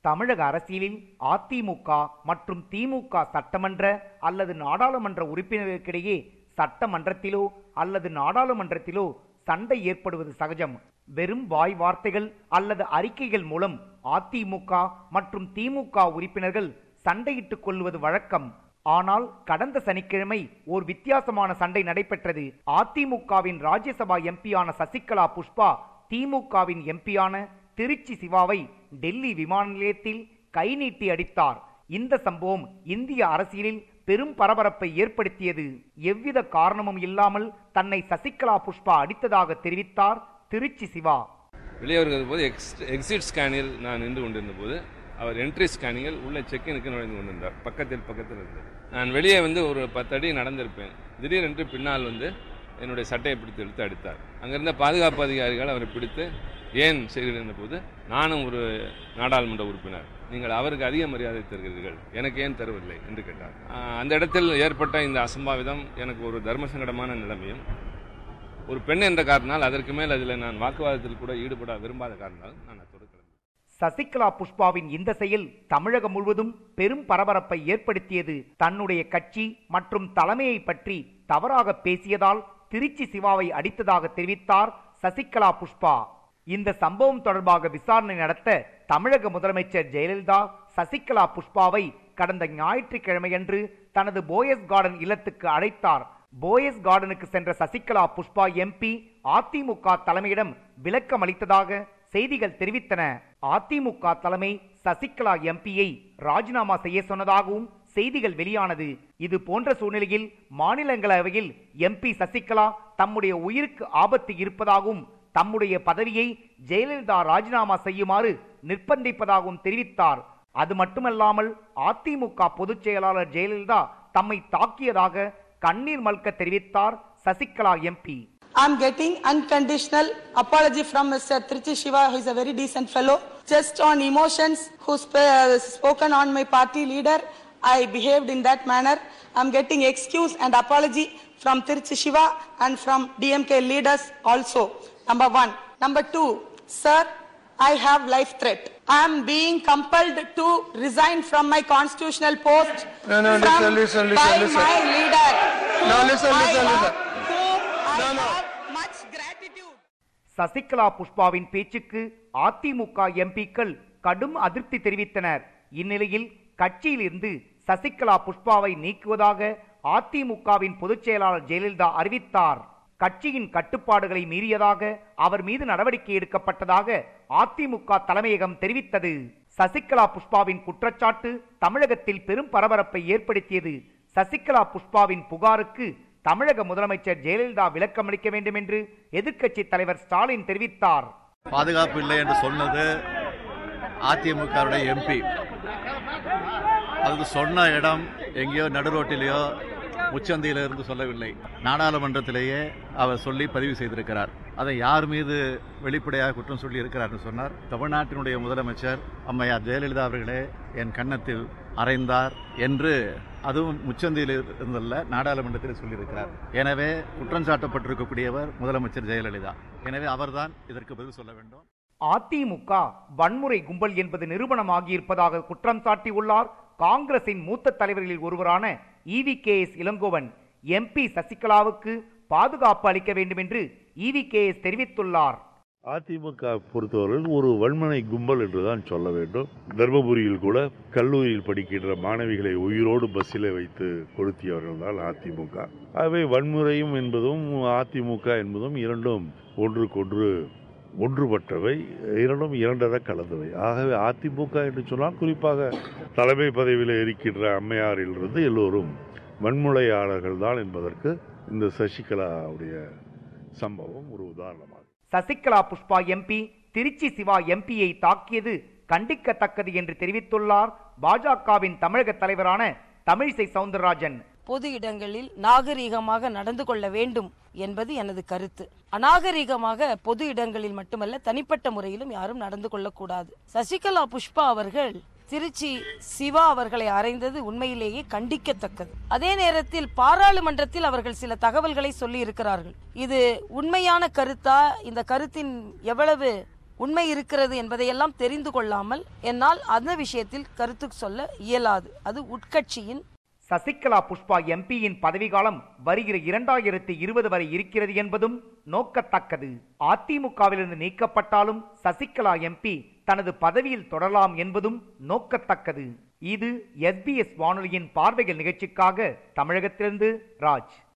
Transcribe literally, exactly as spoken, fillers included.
தமிழக அரசியலில் அதிமுக மற்றும் திமுக சட்டமன்ற அல்லது நாடாளுமன்ற உறுப்பினர்களுக்கிடையே சட்டமன்றத்திலோ அல்லது நாடாளுமன்றத்திலோ சண்டை ஏற்படுவது சகஜம். வெறும் வாய் வார்த்தைகள் அல்லது அறிக்கைகள் மூலம் அதிமுக மற்றும் திமுக உறுப்பினர்கள் சண்டையிட்டுக் கொள்வது வழக்கம். ஆனால் கடந்த சனிக்கிழமை ஒரு வித்தியாசமான சண்டை நடைபெற்றது. அதிமுகவின் ராஜ்யசபா எம்பியான சசிகலா புஷ்பா திமுகவின் எம்பியான திருச்சி சிவாவை டெல்லி விமான நிலையத்தில் கை நீட்டி அடித்தார். இந்த சம்பவம் இந்திய அரசியலில் பெரும் பரபரப்பை ஏற்படுத்தியது. எவ்வித காரணமும் இல்லாமல் தன்னை சசிகலா புஷ்பா அடித்ததாக தெரிவித்தார் திருச்சி சிவா. வெளியே வருகிற போது எக்ஸிட் ஸ்கேனில் நான் நின்று கொண்டிருந்த போது அவர் என்ட்ரி ஸ்கேனிங்கில் உள்ள செக்கினுக்கு நுழைந்து கொண்டிருந்தார். பக்கத்தில் பக்கத்தில் இருந்தது. நான் வெளியே வந்து ஒரு பத்து அடி நடந்திருப்பேன். திடீரென்று பின்னால் வந்து என்னுடைய சட்டையை பிடித்து இழுத்து அடித்தார். அங்கிருந்த பாதுகாப்பு அதிகாரிகள் அவரை பிடித்து ஏன் செய்கிற போது நானும் ஒரு நாடாளுமன்ற உறுப்பினர், நீங்கள் அவருக்கு அதிக மரியாதை தருகிறீர்கள், எனக்கு ஏன் தருவதில்லை என்று கேட்டார். அந்த இடத்தில் ஏற்பட்ட இந்த அசம்பாவிதம் எனக்கு ஒரு தர்ம சங்கடமான நிலைமையும், ஒரு பெண் என்ற காரணத்தால் அதற்கு மேல் அதில் நான் வாக்குவாதத்தில் கூட ஈடுபட விரும்பாத காரணத்தால் நான் அத்தோடு கிளம்பி. சசிகலா புஷ்பாவின் இந்த செயல் தமிழகம் முழுவதும் பெரும் பரபரப்பை ஏற்படுத்தியது. தன்னுடைய கட்சி மற்றும் தலைமையை பற்றி தவறாக பேசியதால் திருச்சி சிவாவை அடித்ததாக தெரிவித்தார் சசிகலா புஷ்பா. இந்த சம்பவம் தொடர்பாக விசாரணை நடத்த தமிழக முதலமைச்சர் ஜெயலலிதா சசிகலா புஷ்பாவை கடந்த ஞாயிற்றுக்கிழமையன்று தனது போயஸ் கார்டன் இல்லத்துக்கு அழைத்தார். போயஸ் கார்டனுக்கு சென்ற சசிகலா புஷ்பா எம்பி அதிமுக தலைமையிடம் விளக்கம் அளித்ததாக செய்திகள் தெரிவித்தன. அதிமுக தலைமை சசிகலா எம்பியை ராஜினாமா செய்ய சொன்னதாகவும் செய்திகள் வெளியானது. இது போன்ற சூழ்நிலையில் மாநிலங்களவையில் எம்பி சசிகலா தம்முடைய உயிருக்கு ஆபத்து இருப்பதாகவும் தம்முடைய பதவியை ஜெயலலிதா ராஜினாமா செய்யுமாறு நிர்பந்திப்பதாகவும் தெரிவித்தார். அது மட்டுமல்லாமல் அதிமுக பொதுச் செயலாளர் ஜெயலலிதா தம்மை தாக்கியதாக கண்ணீர் மல்க தெரிவித்தார் Sasikala MP. I am getting unconditional apology from Mister Trichy Shiva, who is a very decent fellow. Just on emotions, who sp- uh, spoken on my party leader, I behaved in that manner. I am getting excuse and apology from Trichy Shiva and from D M K leaders also. Number one. Number two, sir, I have life threat. I am being compelled to resign from my constitutional post. No, no, listen, listen, listen, by listen. my leader. No, listen, listen, I listen. have, whom I No, no. have much gratitude. Sasikala புஷ்பாவின் பேச்சுக்கு அதிமுக எம்பிக்கள் கடும் அதிருப்தி தெரிவித்தனர். இந்நிலையில் கட்சியில் இருந்து சசிகலா புஷ்பாவை நீக்குவதாக அதிமுகவின் பொதுச் செயலாளர் ஜெயலலிதா அறிவித்தார். கட்சியின் கட்டுப்பாடுகளை மீறியதாக அவர் மீது நடவடிக்கை எடுக்கப்பட்டதாக அதிமுக தலைமையகம் தெரிவித்தது. சசிகலா புஷ்பாவின் குற்றச்சாட்டு தமிழகத்தில் பெரும் பரபரப்பை ஏற்படுத்தியது. சசிகலா புஷ்பாவின் புகாருக்கு தமிழக முதலமைச்சர் ஜெயலலிதா விளக்கம் அளிக்க வேண்டும் என்று எதிர்க்கட்சி தலைவர் ஸ்டாலின் தெரிவித்தார். பாதுகாப்பு இல்லை என்று சொன்னது அதிமுக எம்பி. அது சொன்ன இடம் எங்கேயோ நடுரோட்டிலேயோ முச்சந்தியில இருந்து சொல்லவில்லை, நாடாளுமன்றத்திலேயே அவர் சொல்லி பதிவு செய்திருக்கிறார். அதை யார் மீது வெளிப்படையாக குற்றம் சொல்லி இருக்கிறார் என்று சொன்னார். தமிழ்நாட்டினுடைய முதலமைச்சர் அம்மையார் ஜெயலலிதா அவர்களே என் கன்னத்தில் அறைந்தார் என்று, அதுவும் முச்சந்தியில் இருந்தல்ல நாடாளுமன்றத்தில் சொல்லியிருக்கிறார். எனவே குற்றம் சாட்டப்பட்டிருக்கக்கூடியவர் முதலமைச்சர் ஜெயலலிதா. எனவே அவர்தான் இதற்கு பதில் சொல்ல வேண்டும். அதிமுக வன்முறை கும்பல் என்பது நிரூபணமாகியிருப்பதாக குற்றம் சாட்டியுள்ளார் காங்கிரசின் மூத்த தலைவர்களில் ஒருவரான E V K S Elangovan. MP சசிகலாவுக்கு பாதுகாப்பு அளிக்க வேண்டும் என்று ஈவி கே எஸ் தெரிவித்துள்ளார். அதிமுக பொறுத்தவரையில் ஒரு வன்முறை கும்பல் என்றுதான் சொல்ல வேண்டும். தர்மபுரியில் கூட கல்லூரியில் படிக்கின்ற மாணவிகளை உயிரோடு பஸ்ஸில் வைத்து கொளுத்தியவர்கள் தான் அதிமுக. ஆகவே வன்முறையும் என்பதும் அதிமுக என்பதும் இரண்டும் ஒன்றுக்கொன்று ஒன்றுபட்டவை, இரண்டும் இரண்டர கலந்தவை. ஆகவே அதிமுக என்று சொன்னால் குறிப்பாக தலைமை பதவியில் இருக்கின்ற அம்மையாரிலிருந்து எல்லோரும் வன்முறையாளர்கள் தான் என்பதற்கு இந்த சசிகலாவுடைய சம்பவம் ஒரு உதாரணமாகும். சசிகலா புஷ்பா எம்பி திருச்சி சிவா எம்பியை தாக்கியது கண்டிக்கத்தக்கது என்று தெரிவித்துள்ளார் பாஜகவின் தமிழக தலைவரான தமிழிசை சவுந்தரராஜன். பொது இடங்களில் நாகரீகமாக நடந்து கொள்ள வேண்டும் என்பது எனது கருத்து. அநாகரீகமாக பொது இடங்களில் மட்டுமல்ல, தனிப்பட்ட முறையிலும் யாரும் நடந்து கொள்ளக்கூடாது. சசிகலா புஷ்பா அவர்கள் திருச்சி சிவா அவர்களை அறைந்தது உண்மையிலேயே கண்டிக்கத்தக்கது. அதே நேரத்தில் பாராளுமன்றத்தில் அவர்கள் சில தகவல்களை சொல்லி இருக்கிறார்கள். இது உண்மையான கருத்தா, இந்த கருத்தின் எவ்வளவு உண்மை இருக்கிறது என்பதையெல்லாம் தெரிந்து கொள்ளாமல் என்னால் அந்த விஷயத்தில் கருத்து சொல்ல இயலாது. அது உட்கட்சியின். சசிகலா புஷ்பா எம்பியின் பதவிக்காலம் வருகிற இரண்டாயிரத்தி இருபது வரை இருக்கிறது என்பதும் நோக்கத்தக்கது. அதிமுகவிலிருந்து நீக்கப்பட்டாலும் சசிகலா எம்பி தனது பதவியில் தொடரலாம் என்பதும் நோக்கத்தக்கது. இது எஸ் பி எஸ் வானொலியின் பார்வைகள் நிகழ்ச்சிக்காக தமிழகத்திலிருந்து ராஜ்.